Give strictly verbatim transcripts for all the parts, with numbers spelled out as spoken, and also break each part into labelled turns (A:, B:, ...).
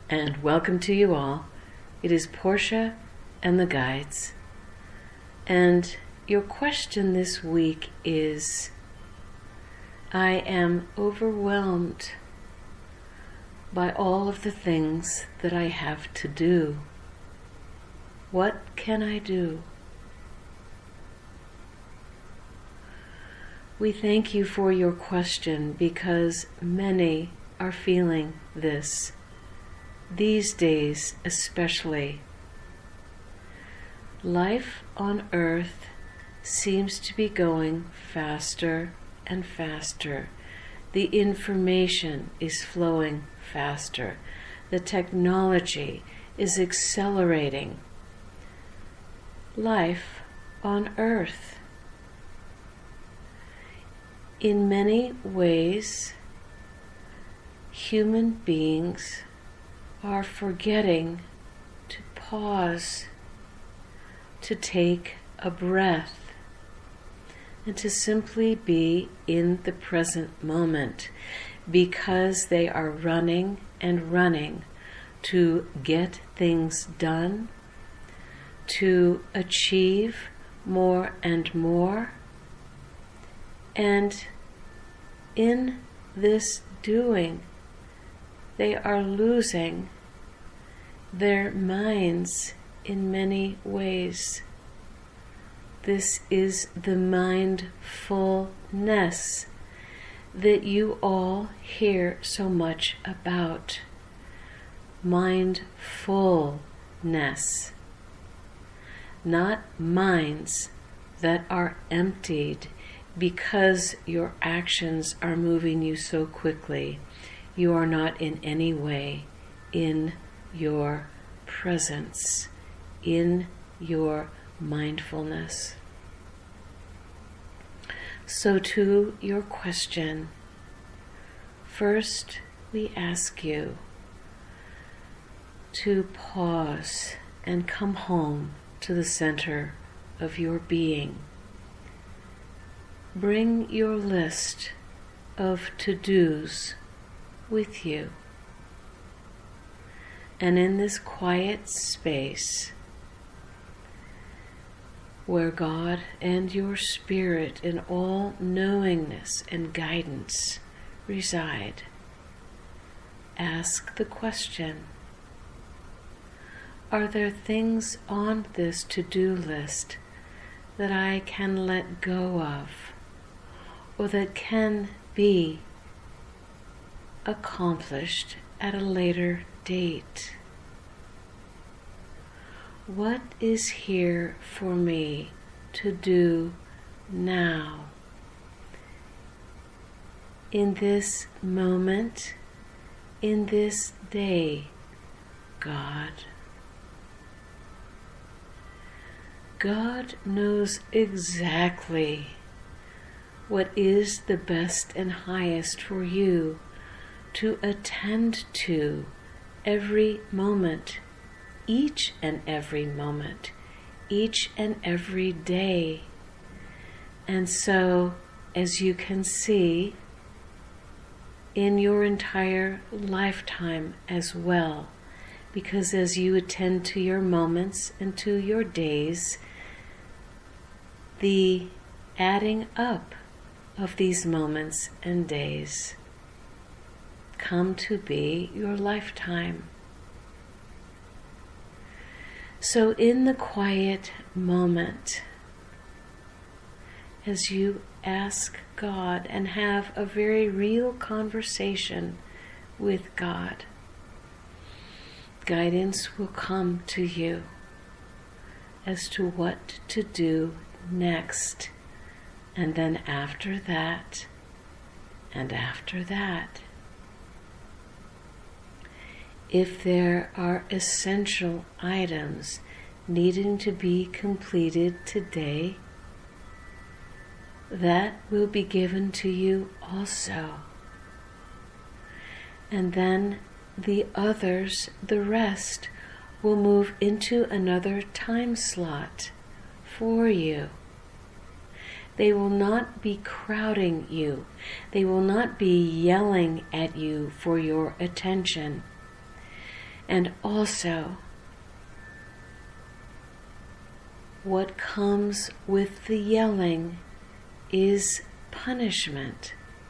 A: and welcome to you all. It is Portia and the Guides. And your question this week is, I am overwhelmed by all of the things that I have to do. What can I do? We thank you for your question because many are feeling this, these days especially. Life on earth seems to be going faster and faster. The information is flowing faster. The technology is accelerating. Life on earth. In many ways, human beings are forgetting to pause, to take a breath, and to simply be in the present moment, because they are running and running to get things done, to achieve more and more. And in this doing, they are losing their minds in many ways. This is the mindfulness that you all hear so much about. Mindfulness. Not minds that are emptied because your actions are moving you so quickly. You are not in any way in your presence, in your mindfulness. So to your question, first we ask you to pause and come home to the center of your being. Bring your list of to-dos with you. And in this quiet space where God and your spirit in all knowingness and guidance reside, ask the question, are there things on this to-do list that I can let go of, or that can be accomplished at a later date? What is here for me to do now, in this moment, in this day, God? God knows exactly what is the best and highest for you to attend to every moment, each and every moment, each and every day. And so, as you can see, in your entire lifetime as well, because as you attend to your moments and to your days, the adding up of these moments and days come to be your lifetime. So in the quiet moment, as you ask God and have a very real conversation with God, guidance will come to you as to what to do next. And then after that, and after that, if there are essential items needing to be completed today, that will be given to you also. And then the others, the rest, will move into another time slot for you. They will not be crowding you. They will not be yelling at you for your attention. And also, what comes with the yelling is punishment,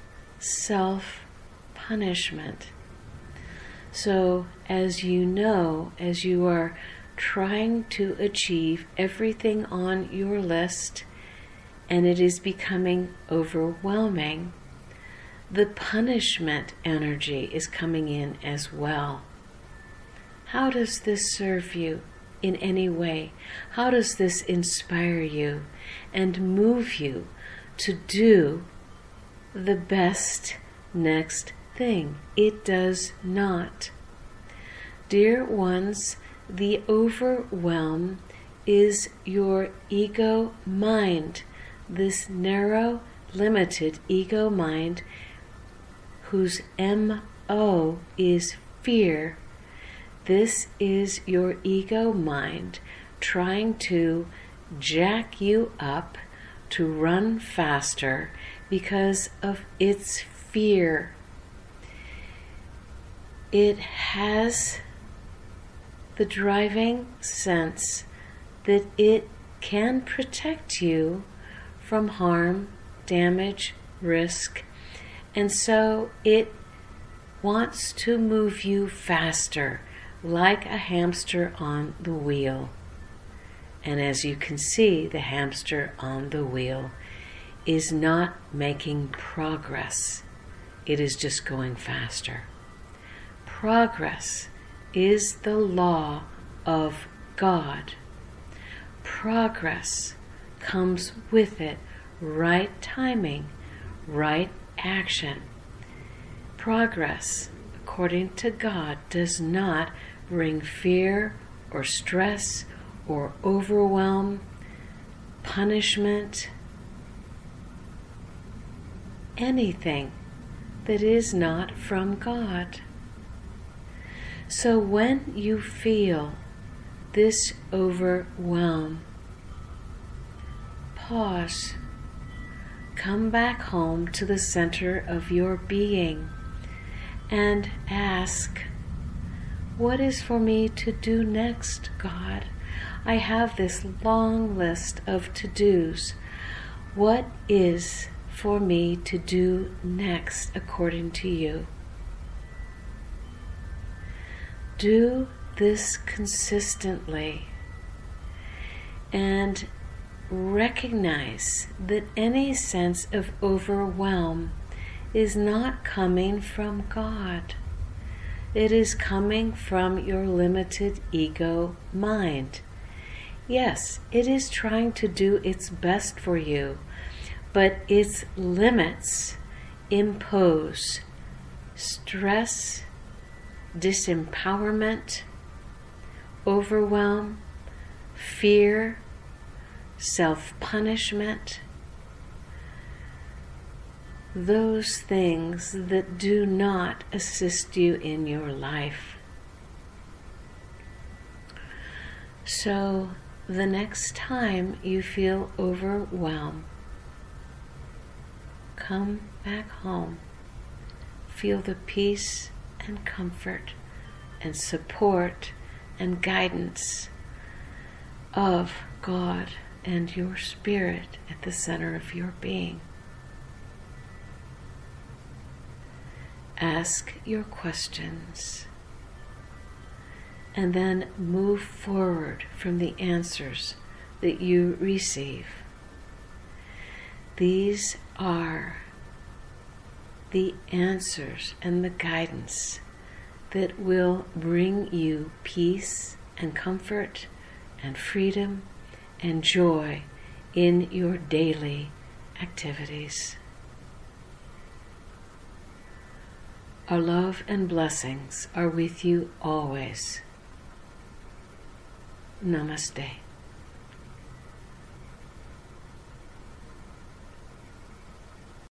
A: self-punishment. So, as you know, as you are trying to achieve everything on your list, and it is becoming overwhelming, the punishment energy is coming in as well. How does this serve you in any way? How does this inspire you and move you to do the best next thing? It does not. Dear ones, the overwhelm is your ego mind, this narrow, limited ego mind whose M O is fear. This is your ego mind trying to jack you up to run faster because of its fear. It has the driving sense that it can protect you from harm, damage, risk, and so it wants to move you faster, like a hamster on the wheel. And as you can see, the hamster on the wheel is not making progress. It is just going faster. Progress is the law of God. Progress comes with it right timing, right action. Progress, according to God, does not bring fear or stress or overwhelm, punishment, anything that is not from God. So when you feel this overwhelm, pause, come back home to the center of your being and ask, what is for me to do next, God? I have this long list of to-dos. What is for me to do next according to you? Do this consistently and recognize that any sense of overwhelm is not coming from God. It is coming from your limited ego mind. Yes, it is trying to do its best for you, but its limits impose stress, disempowerment, overwhelm, fear, self-punishment, those things that do not assist you in your life. So the next time you feel overwhelmed, come back home, feel the peace and comfort and support and guidance of God and your spirit at the center of your being. Ask your questions and then move forward from the answers that you receive. These are the answers and the guidance that will bring you peace and comfort and freedom and joy in your daily activities. Our love and blessings are with you always. Namaste.